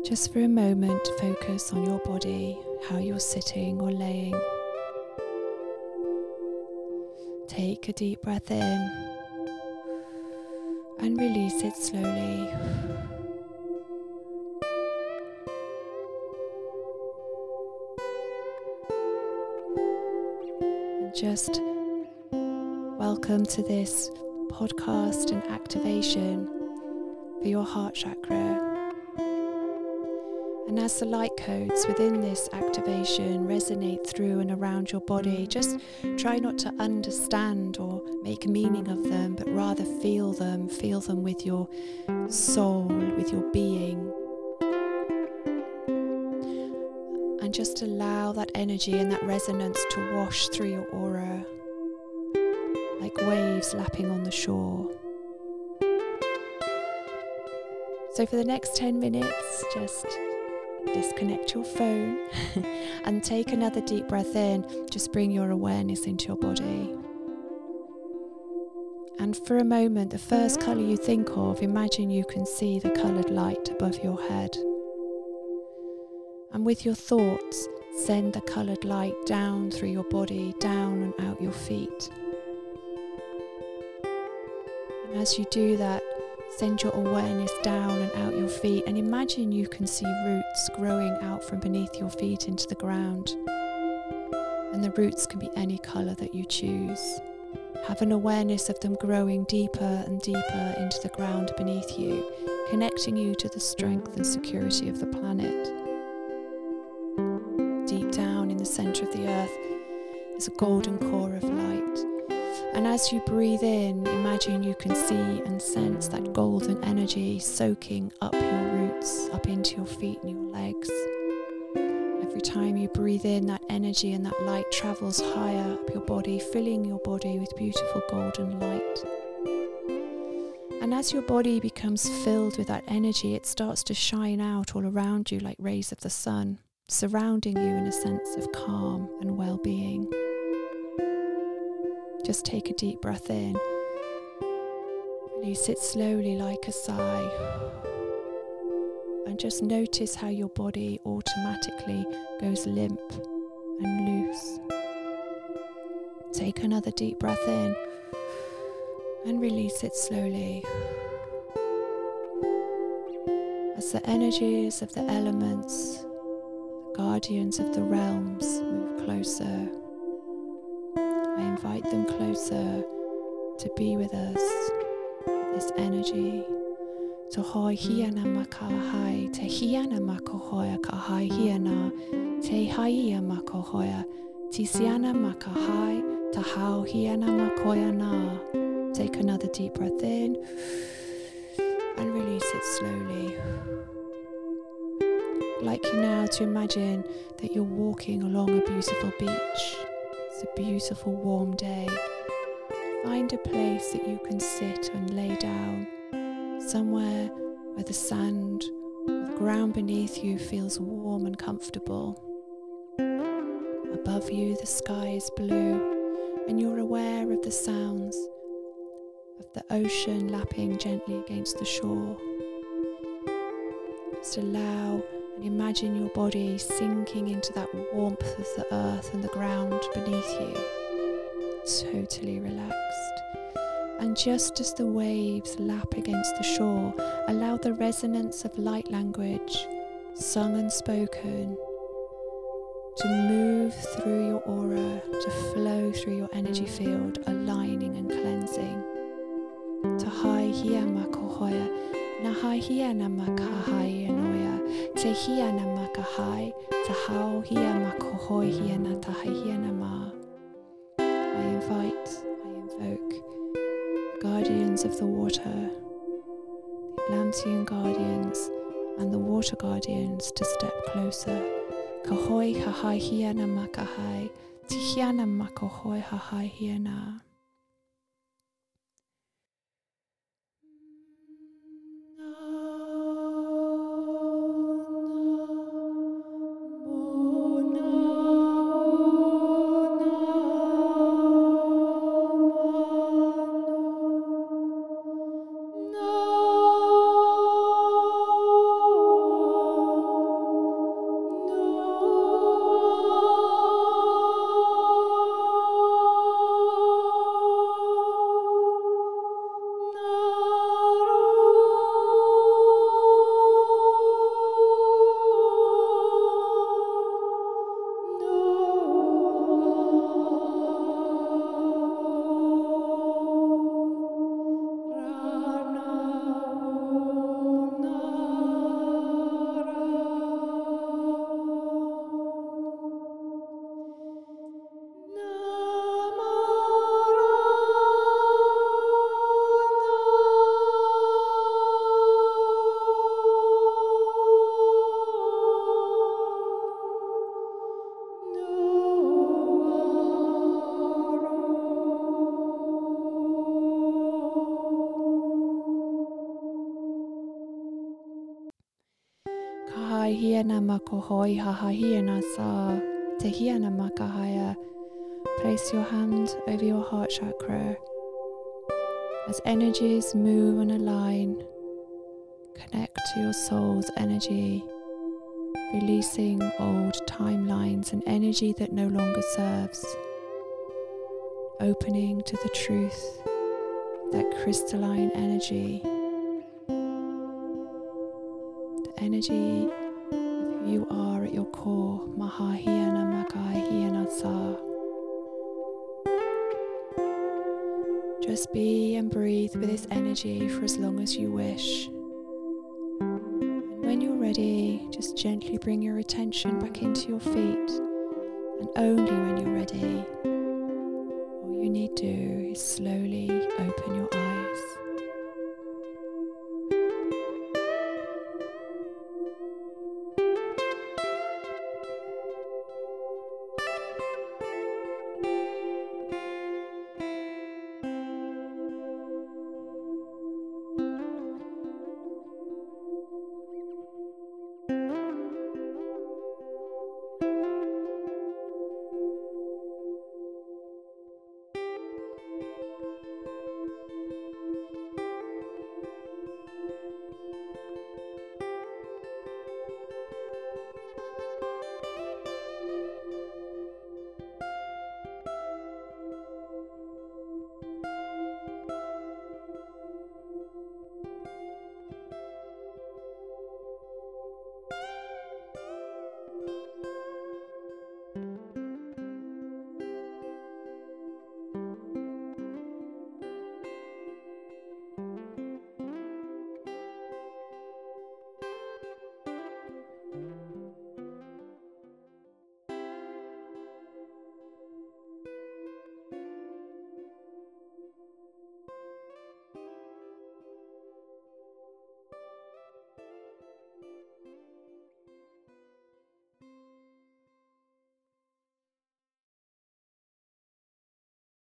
Just for a moment, focus on your body, how you're sitting or laying. Take a deep breath in and release it slowly. And just welcome to this podcast and activation for your heart chakra. And as the light codes within this activation resonate through and around your body, just try not to understand or make meaning of them, but rather feel them with your soul, with your being. And just allow that energy and that resonance to wash through your aura, like waves lapping on the shore. So for the next 10 minutes, just disconnect your phone and take another deep breath in. Just bring your awareness into your body. And for a moment, the first colour you think of, imagine you can see the coloured light above your head. And with your thoughts, send the coloured light down through your body, down and out your feet. And as you do that, send your awareness down and out your feet, and imagine you can see roots growing out from beneath your feet into the ground. And the roots can be any colour that you choose. Have an awareness of them growing deeper and deeper into the ground beneath you, connecting you to the strength and security of the planet. Deep down in the centre of the earth, there's a golden core of light. And as you breathe in, imagine you can see and sense that golden energy soaking up your roots, up into your feet and your legs. Every time you breathe in, that energy and that light travels higher up your body, filling your body with beautiful golden light. And as your body becomes filled with that energy, it starts to shine out all around you like rays of the sun, surrounding you in a sense of calm and well-being. Just take a deep breath in. Release it slowly like a sigh. And just notice how your body automatically goes limp and loose. Take another deep breath in and release it slowly. As the energies of the elements, the guardians of the realms, move closer, I invite them closer to be with us, this energy. To hoi hiana makahai, te hiana makohoya kahai hiana, te haia makohoya, tisiana makahai, ta hau hiana makoya na. Take another deep breath in and release it slowly. I'd like you now to imagine that you're walking along a beautiful beach. It's a beautiful warm day. Find a place that you can sit and lay down, somewhere where the sand or the ground beneath you feels warm and comfortable. Above you the sky is blue and you're aware of the sounds of the ocean lapping gently against the shore. Just allow and imagine your body sinking into that warmth of the earth and the ground beneath you, totally relaxed. And just as the waves lap against the shore, allow the resonance of light language, sung and spoken, to move through your aura, to flow through your energy field, aligning and cleansing. Te hai hia makohoya, na hai hia na makahai anoia, te hia na makahai, te hau hia makohoi hia na tahai hia na ma. I invoke the guardians of the water, the Atlantean guardians and the water guardians to step closer. Kahoi hahai hia na makahai, te hia na makohoi hahai hia na. hai hiana makohoi haha hiana sa te hiana makahaya. Place your hand over your heart chakra. As energies move and align, connect to your soul's energy, releasing old timelines and energy that no longer serves, opening to the truth, that crystalline energy, the energy of who you are at your core, Mahahiana Makai Hiana Sa. Just be and breathe with this energy for as long as you wish. And when you're ready, just gently bring your attention back into your feet. And only when you're ready, all you need to do is slowly open your eyes.